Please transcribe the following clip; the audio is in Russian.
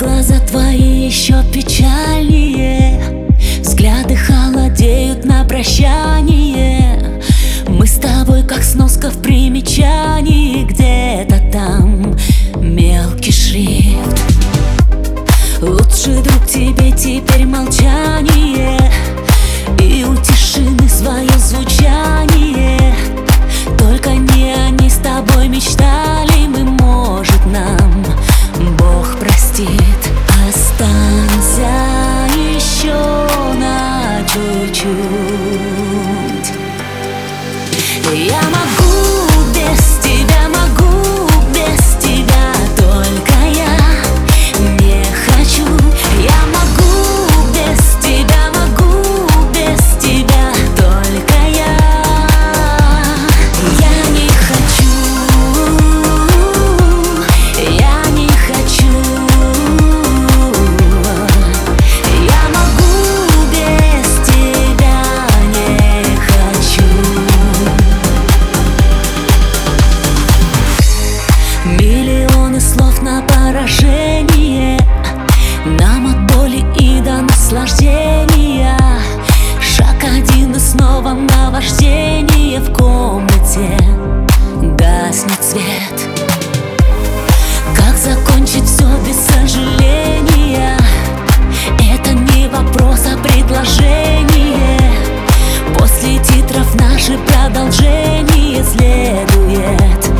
глаза твои еще печальнее, взгляды холодеют на прощание. Мы с тобой как сноска в примечании, где-то там мелкий шрифт. Лучший друг тебе теперь молчание, и у тишины свое звучание. Только не они с тобой мечтали мы, может, нам Бог простит. Останься еще на чуть-чуть. Я могу без тебя, могу без тебя, только я не хочу. Я могу без тебя, могу без тебя, только я не хочу. Я не хочу. Я могу без тебя, не хочу. Миллионы слов на поражение, нам от боли и до наслаждения. Шаг один и снова наваждение. В комнате гаснет свет. Как закончить все без сожаления? Это не вопрос, а предложение. После титров наше продолжение следует.